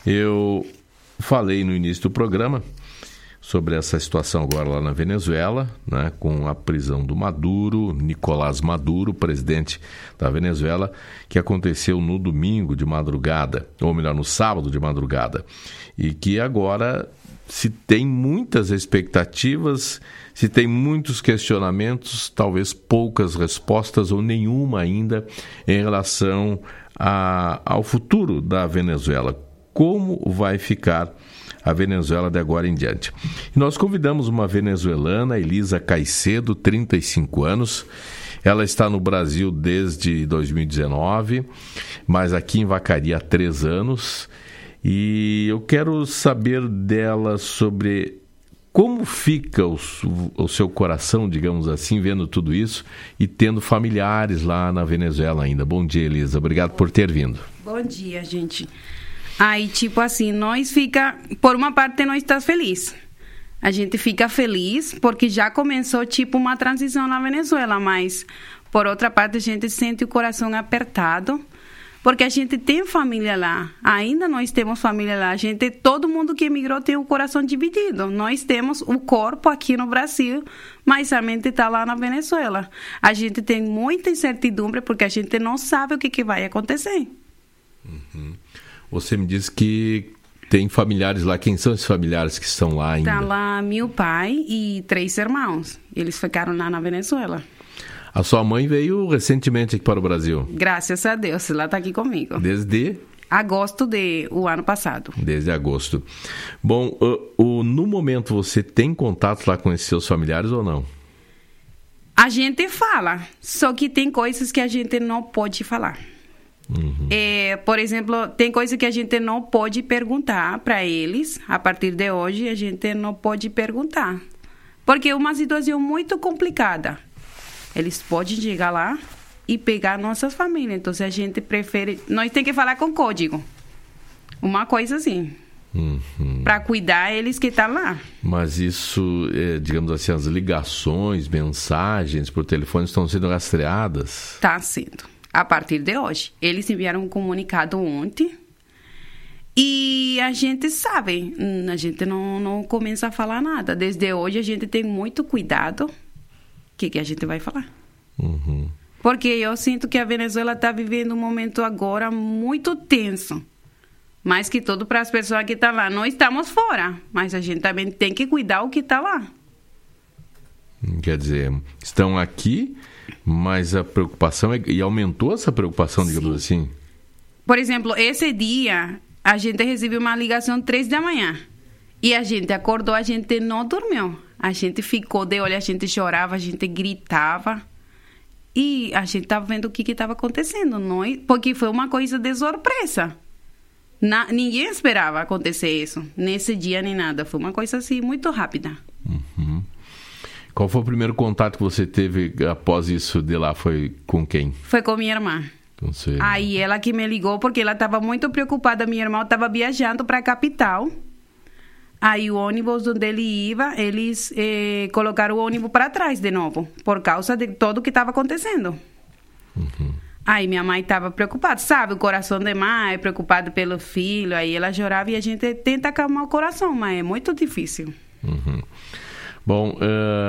Eu falei no início do programa sobre essa situação agora lá na Venezuela, né, com a prisão do Maduro, Nicolás Maduro, presidente da Venezuela, que aconteceu no domingo de madrugada, ou melhor, no sábado de madrugada, e que agora se tem muitas expectativas, se tem muitos questionamentos, talvez poucas respostas ou nenhuma ainda em relação ao futuro da Venezuela. Como vai ficar a Venezuela de agora em diante? E nós convidamos uma venezuelana, Elisa Caicedo, 35 anos. Ela está no Brasil desde 2019, mas aqui em Vacaria há 3 anos. E eu quero saber dela sobre como fica o seu coração, digamos assim, vendo tudo isso e tendo familiares lá na Venezuela ainda. Bom dia, Elisa. Obrigado por ter vindo. Bom dia, gente. Aí, tipo assim, nós fica... Por uma parte, nós estamos felizes. A gente fica feliz porque já começou, tipo, uma transição na Venezuela, mas, por outra parte, a gente sente o coração apertado porque a gente tem família lá. Ainda nós temos família lá. Todo mundo que emigrou tem o coração dividido. Nós temos o corpo aqui no Brasil, mas a mente está lá na Venezuela. A gente tem muita incertidumbre porque a gente não sabe o que vai acontecer. Uhum. Você me disse que tem familiares lá. Quem são esses familiares que estão lá ainda? Está lá meu pai e 3 irmãos. Eles ficaram lá na Venezuela. A sua mãe veio recentemente aqui para o Brasil? Graças a Deus, ela está aqui comigo. Desde? Agosto do ano passado. Desde agosto. Bom, no momento você tem contato lá com esses seus familiares ou não? A gente fala, só que tem coisas que a gente não pode falar. Uhum. Por exemplo, tem coisas que a gente não pode perguntar para eles. A partir de hoje, a gente não pode perguntar. Porque é uma situação muito complicada. Eles podem chegar lá e pegar nossas famílias. Então, a gente prefere... Nós temos que falar com código. Uma coisa assim. Uhum. Para cuidar eles que estão lá. Mas isso, digamos assim, as ligações, mensagens por telefone estão sendo rastreadas? Está sendo. A partir de hoje. Eles enviaram um comunicado ontem e a gente sabe, a gente não começa a falar nada. Desde hoje a gente tem muito cuidado o que a gente vai falar. Uhum. Porque eu sinto que a Venezuela está vivendo um momento agora muito tenso. Mais que tudo para as pessoas que estão lá. Nós estamos fora, mas a gente também tem que cuidar o que está lá. Quer dizer, estão aqui... Mas a preocupação e aumentou essa preocupação, digamos assim? Por exemplo, esse dia a gente recebeu uma ligação 3 da manhã e a gente acordou, a gente não dormiu. A gente ficou de olho, a gente chorava, a gente gritava e a gente estava vendo o que estava acontecendo, porque foi uma coisa de surpresa. Ninguém esperava acontecer isso, nesse dia nem nada. Foi uma coisa assim muito rápida. Uhum. Qual foi o primeiro contato que você teve após isso de lá? Foi com quem? Foi com minha irmã. Aí ela que me ligou porque ela estava muito preocupada. Minha irmã estava viajando para a capital. Aí o ônibus onde ele ia, eles colocaram o ônibus para trás de novo, por causa de tudo que estava acontecendo. Uhum. Aí minha mãe estava preocupada, sabe? O coração de mãe, preocupada pelo filho. Aí ela chorava e a gente tenta acalmar o coração, mas é muito difícil. Uhum. Bom,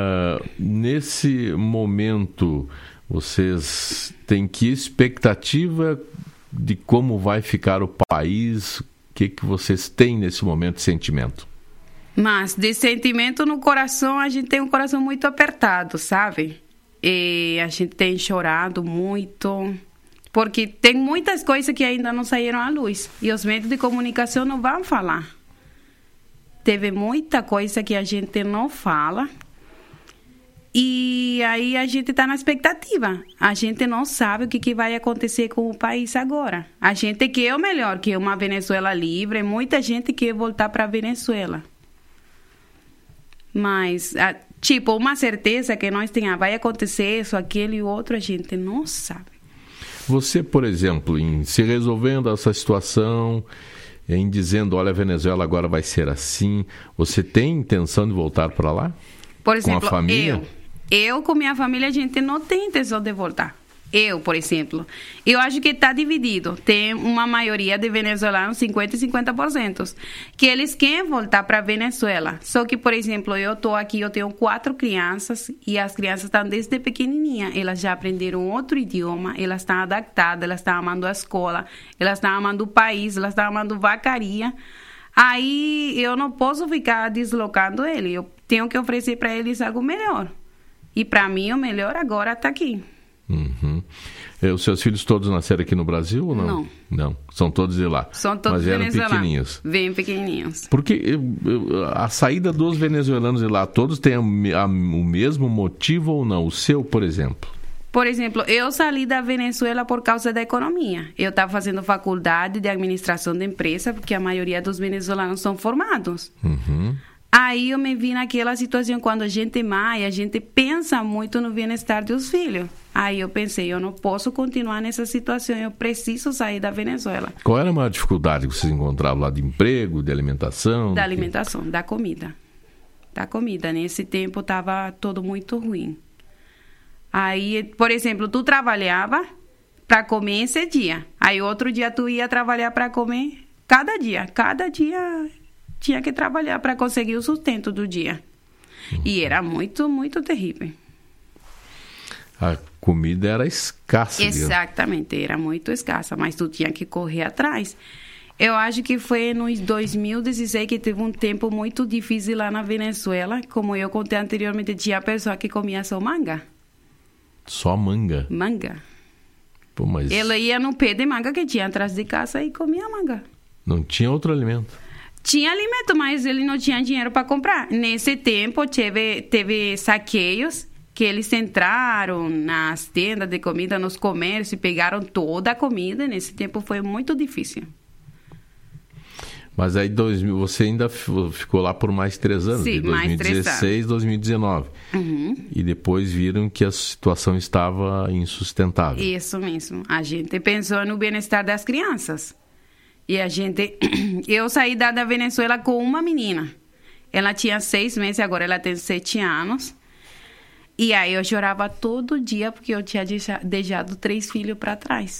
nesse momento, vocês têm que expectativa de como vai ficar o país? O que vocês têm nesse momento de sentimento? Mas de sentimento no coração, a gente tem um coração muito apertado, sabe? E a gente tem chorado muito, porque tem muitas coisas que ainda não saíram à luz. E os meios de comunicação não vão falar. Teve muita coisa que a gente não fala e aí a gente está na expectativa. A gente não sabe o que vai acontecer com o país agora. A gente quer o melhor, que é uma Venezuela livre. Muita gente quer voltar para a Venezuela. Mas, tipo, uma certeza que nós tenhamos, vai acontecer isso, aquilo e outro, a gente não sabe. Você, por exemplo, em se resolvendo essa situação... em dizendo, olha, a Venezuela agora vai ser assim, você tem intenção de voltar para lá? Por exemplo, com a família? Eu com minha família, a gente não tem intenção de voltar. por exemplo, eu acho que está dividido. Tem uma maioria de venezuelanos, 50% e 50%, que eles querem voltar para a Venezuela. Só que, por exemplo, eu estou aqui, eu tenho 4 crianças e as crianças estão desde pequenininha. Elas já aprenderam outro idioma, elas estão adaptadas, elas estão amando a escola, elas estão amando o país, elas estão amando vacaria. Aí eu não posso ficar deslocando eles. Eu tenho que oferecer para eles algo melhor. E para mim, o melhor agora está aqui. Uhum. Os seus filhos todos nasceram aqui no Brasil ou não? Não. São todos de lá. São todos venezuelanos. Bem pequenininhos. Porque a saída dos venezuelanos de lá, todos têm o mesmo motivo ou não? O seu, por exemplo? Por exemplo, eu saí da Venezuela por causa da economia. Eu estava fazendo faculdade de administração de empresa, porque a maioria dos venezuelanos são formados. Uhum. Aí eu me vi naquela situação quando a gente a gente pensa muito no bem-estar dos filhos. Aí eu pensei, eu não posso continuar nessa situação, eu preciso sair da Venezuela. Qual era a maior dificuldade que vocês encontravam lá de emprego, de alimentação? Da alimentação, da comida. Da comida. Nesse tempo estava tudo muito ruim. Aí, por exemplo, tu trabalhava para comer esse dia. Aí outro dia tu ia trabalhar para comer cada dia tinha que trabalhar para conseguir o sustento do dia. E era muito, muito terrível. A comida era escassa. Exatamente, era muito escassa, mas tu tinha que correr atrás. Eu acho que foi no 2016 que teve um tempo muito difícil lá na Venezuela. Como eu contei anteriormente, tinha pessoa que comia só manga. Só manga? Manga. Pô, mas... Ela ia no pé de manga que tinha atrás de casa e comia manga. Não tinha outro alimento? Tinha alimento, mas ele não tinha dinheiro para comprar. Nesse tempo, teve saqueios que eles entraram nas tendas de comida, nos comércios, e pegaram toda a comida. Nesse tempo foi muito difícil. Mas aí você ainda ficou lá por mais 3 anos, sim, de 2016 a 2019. Uhum. E depois viram que a situação estava insustentável. Isso mesmo. A gente pensou no bem-estar das crianças. E eu saí da Venezuela com uma menina. Ela tinha 6 meses, agora ela tem 7 anos. E aí eu chorava todo dia porque eu tinha deixado 3 filhos para trás.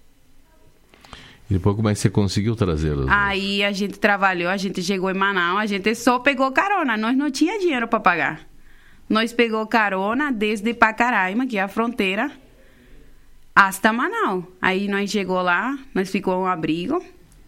E depois como é que você conseguiu trazê-los? Aí a gente trabalhou, a gente chegou em Manaus, a gente só pegou carona. Nós não tinha dinheiro para pagar. Nós pegou carona desde Pacaraima, que é a fronteira, hasta Manaus. Aí nós chegou lá, nós ficou em um abrigo.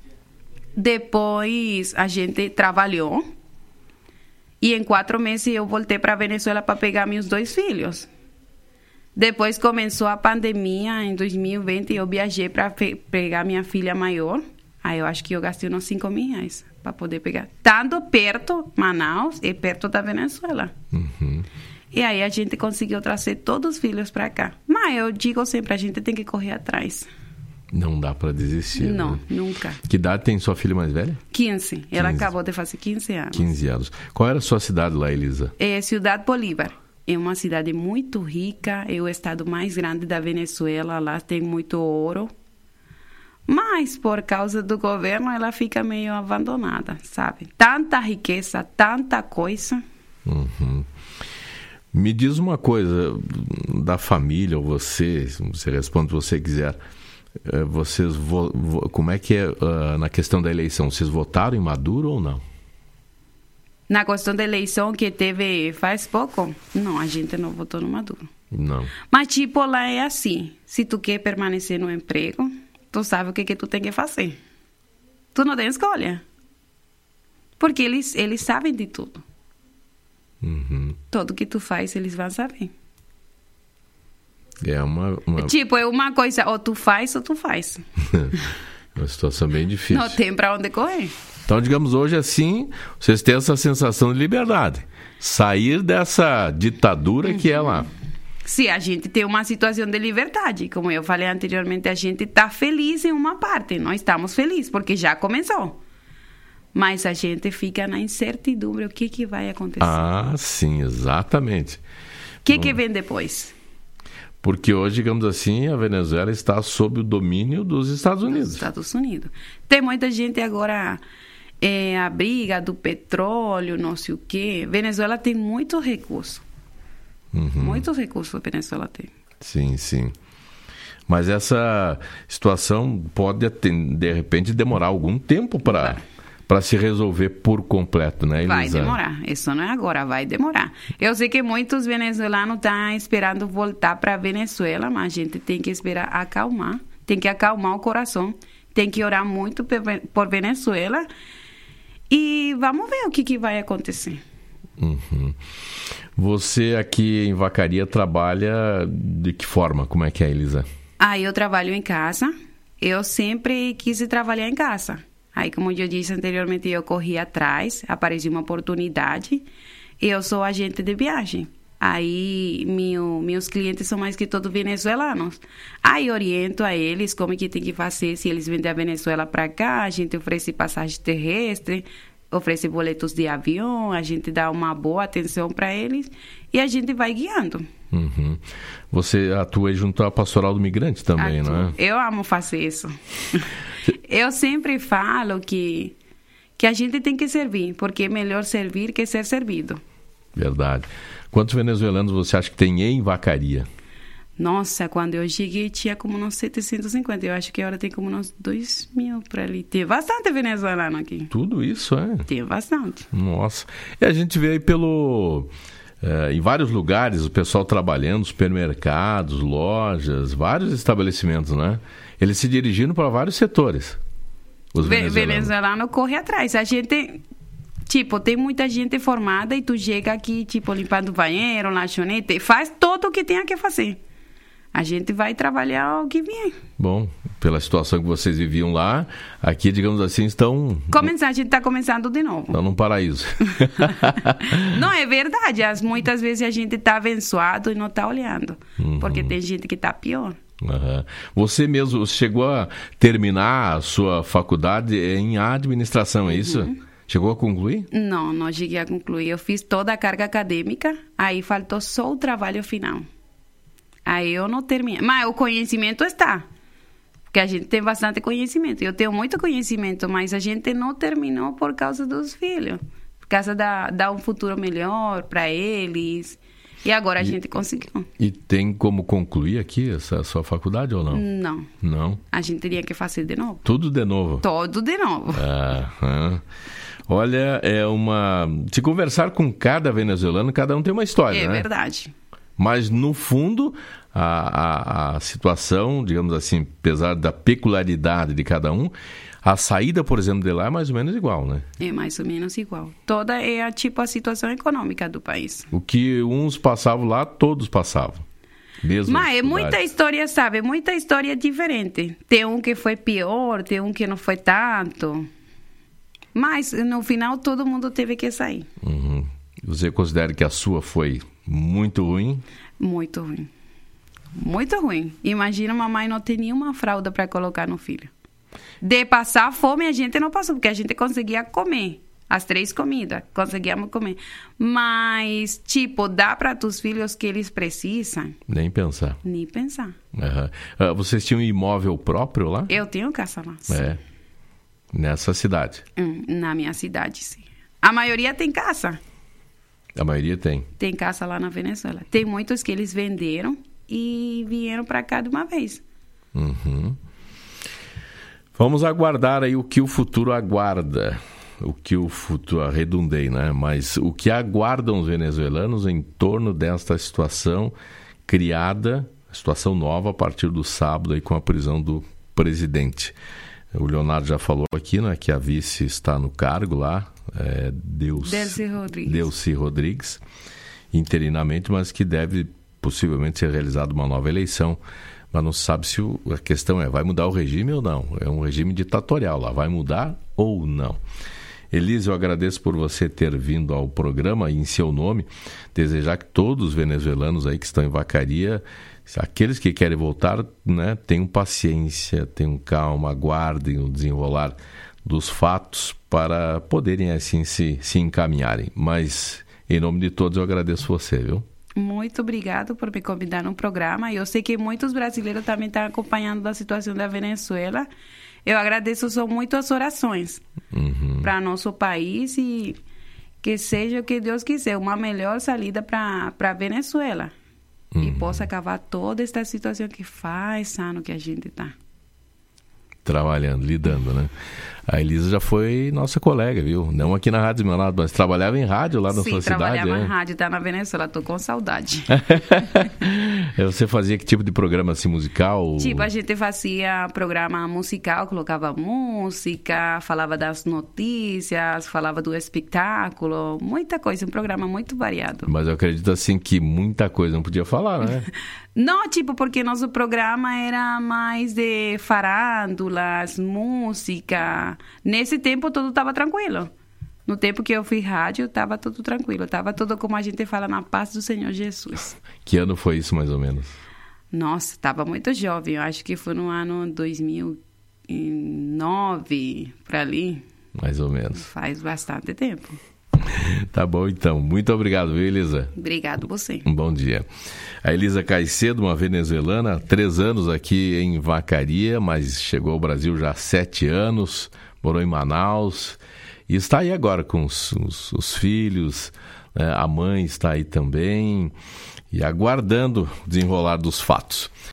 Depois a gente trabalhou e em 4 meses eu voltei para a Venezuela para pegar meus 2 filhos. Depois começou a pandemia em 2020 e eu viajei para pegar minha filha maior. Aí eu acho que eu gastei uns 5 mil reais para poder pegar. Tanto perto, Manaus, e perto da Venezuela. Uhum. E aí a gente conseguiu trazer todos os filhos para cá. Mas eu digo sempre, a gente tem que correr atrás. Não dá para desistir. Não, né? nunca. Que idade tem sua filha mais velha? 15. Ela acabou de fazer 15 anos. 15 anos. Qual era a sua cidade lá, Elisa? É Ciudad Bolívar. É uma cidade muito rica. É o estado mais grande da Venezuela. Lá tem muito ouro. Mas, por causa do governo, ela fica meio abandonada, sabe? Tanta riqueza, tanta coisa. Uhum. Me diz uma coisa da família, ou você responde o que você quiser. Vocês como é que é na questão da eleição? Vocês votaram em Maduro ou não? Na questão da eleição que teve faz pouco, não, a gente não votou no Maduro. Não. Mas tipo, lá é assim, se tu quer permanecer no emprego, tu sabe o que tu tem que fazer. Tu não tem escolha. Porque eles sabem de tudo. Uhum. Tudo que tu faz, eles vão saber. É uma... Tipo, é uma coisa, ou tu faz. Uma situação bem difícil. Não tem pra onde correr. Então, digamos, hoje assim, vocês têm essa sensação de liberdade. Sair dessa ditadura que é lá. Sim, a gente tem uma situação de liberdade. Como eu falei anteriormente, a gente está feliz em uma parte. Nós estamos felizes, porque já começou. Mas a gente fica na incertidumbre, o que vai acontecer. Ah, sim, exatamente. O que vem depois? Porque hoje, digamos assim, a Venezuela está sob o domínio dos Estados Unidos. Dos Estados Unidos. Tem muita gente agora, a briga do petróleo, não sei o quê. Venezuela tem muito recurso. Uhum. Muitos recursos a Venezuela tem. Sim, sim. Mas essa situação pode, de repente, demorar algum tempo para se resolver por completo, né, Elisa? Vai demorar. Isso não é agora, vai demorar. Eu sei que muitos venezuelanos estão esperando voltar para a Venezuela, mas a gente tem que esperar acalmar. Tem que acalmar o coração. Tem que orar muito por Venezuela. E vamos ver o que vai acontecer. Uhum. Você aqui em Vacaria trabalha de que forma? Como é que é, Elisa? Eu trabalho em casa. Eu sempre quis trabalhar em casa. Aí, como eu disse anteriormente, eu corri atrás, apareceu uma oportunidade. Eu sou agente de viagem. Aí, meus clientes são mais que todos venezuelanos. Aí, oriento a eles como que tem que fazer. Se eles vêm da Venezuela para cá, a gente oferece passagem terrestre, oferece boletos de avião, a gente dá uma boa atenção para eles e a gente vai guiando. Uhum. Você atua junto à Pastoral do Migrante também, não é? Eu amo fazer isso. Eu sempre falo que a gente tem que servir, porque é melhor servir que ser servido. Verdade. Quantos venezuelanos você acha que tem em Vacaria? Nossa, quando eu cheguei tinha como uns 750. Eu acho que agora tem como uns 2.000 por ali. Tem bastante venezuelano aqui. Tudo isso, é? Tem bastante. Nossa. E a gente vê aí em vários lugares o pessoal trabalhando, supermercados, lojas, vários estabelecimentos, né? Eles se dirigindo para vários setores. Os venezuelano corre atrás. A gente... tem muita gente formada e tu chega aqui, limpando banheiro, lanchonete, faz tudo o que tem que fazer. A gente vai trabalhar o que vier. Bom, pela situação que vocês viviam lá, aqui, digamos assim, estão... A gente está começando de novo. Estão num paraíso. Não, é verdade. Muitas vezes a gente está abençoado e não está olhando. Uhum. Porque tem gente que está pior. Uhum. Você mesmo chegou a terminar a sua faculdade em administração, é isso? Chegou a concluir? Não cheguei a concluir. Eu fiz toda a carga acadêmica, aí faltou só o trabalho final. Aí eu não terminei. Mas o conhecimento está. Porque a gente tem bastante conhecimento. Eu tenho muito conhecimento, mas a gente não terminou por causa dos filhos. Por causa dar um futuro melhor para eles. E agora a gente conseguiu. E tem como concluir aqui essa sua faculdade ou não? Não? A gente teria que fazer de novo. Tudo de novo? Tudo de novo. Olha, se conversar com cada venezuelano, cada um tem uma história, né? É verdade. Mas, no fundo, a situação, digamos assim, apesar da peculiaridade de cada um, a saída, por exemplo, de lá é mais ou menos igual, né? É mais ou menos igual. Toda é a situação econômica do país. O que uns passavam lá, todos passavam. Mas é muita história, sabe? Muita história diferente. Tem um que foi pior, tem um que não foi tanto. Mas, no final, todo mundo teve que sair. Uhum. Você considera que a sua foi muito ruim? Muito ruim. Muito ruim. Imagina uma mãe não ter nenhuma fralda para colocar no filho. De passar fome, a gente não passou, porque a gente conseguia comer. As 3 comidas, conseguíamos comer. Mas, dá para os filhos que eles precisam? Nem pensar. Nem pensar. Uhum. Vocês tinham um imóvel próprio lá? Eu tenho casa lá, sim. Nessa cidade? Na minha cidade, sim. A maioria tem casa. A maioria tem? Tem casa lá na Venezuela. Tem muitos que eles venderam e vieram para cá de uma vez. Uhum. Vamos aguardar aí o que o futuro aguarda. O que o futuro... Arredondei, né? Mas o que aguardam os venezuelanos em torno desta situação criada, situação nova a partir do sábado aí com a prisão do presidente. O Leonardo já falou aqui, né, que a vice está no cargo lá, Delcy Rodrigues, interinamente, mas que deve possivelmente ser realizada uma nova eleição. Mas não se sabe se a questão vai mudar o regime ou não. É um regime ditatorial lá, vai mudar ou não. Elisa, eu agradeço por você ter vindo ao programa e, em seu nome, desejar que todos os venezuelanos aí que estão em Vacaria, aqueles que querem voltar, né, tenham paciência, tenham calma, aguardem o desenrolar dos fatos para poderem assim se encaminharem. Mas, em nome de todos, eu agradeço você, viu? Muito obrigado por me convidar no programa. Eu sei que muitos brasileiros também estão acompanhando a situação da Venezuela. Eu agradeço muito as orações para nosso país e que seja o que Deus quiser, uma melhor saída para a Venezuela. e possa acabar toda esta situação que faz ano que a gente está trabalhando, lidando, né? A Elisa já foi nossa colega, viu? Não aqui na Rádio Manaus, mas trabalhava em rádio lá na sua cidade. Sim, trabalhava em rádio, tá na Venezuela, tô com saudade. Você fazia que tipo de programa assim, musical? Tipo, a gente fazia programa musical, colocava música, falava das notícias, falava do espetáculo, muita coisa, um programa muito variado. Mas eu acredito assim que muita coisa não podia falar, né? Não, tipo, porque nosso programa era mais de farándulas, música. Nesse tempo tudo estava tranquilo. No tempo que eu fiz rádio, estava tudo tranquilo. Estava tudo como a gente fala, na paz do Senhor Jesus. Que ano foi isso, mais ou menos? Nossa, estava muito jovem. Eu acho que foi no ano 2009, por ali. Mais ou menos. Faz bastante tempo. Tá bom, então. Muito obrigado, viu, Elisa? Obrigado você. Um bom dia. A Elisa Caicedo, uma venezuelana, 3 anos aqui em Vacaria, mas chegou ao Brasil já há 7 anos, morou em Manaus e está aí agora com os filhos, né? A mãe está aí também e aguardando o desenrolar dos fatos.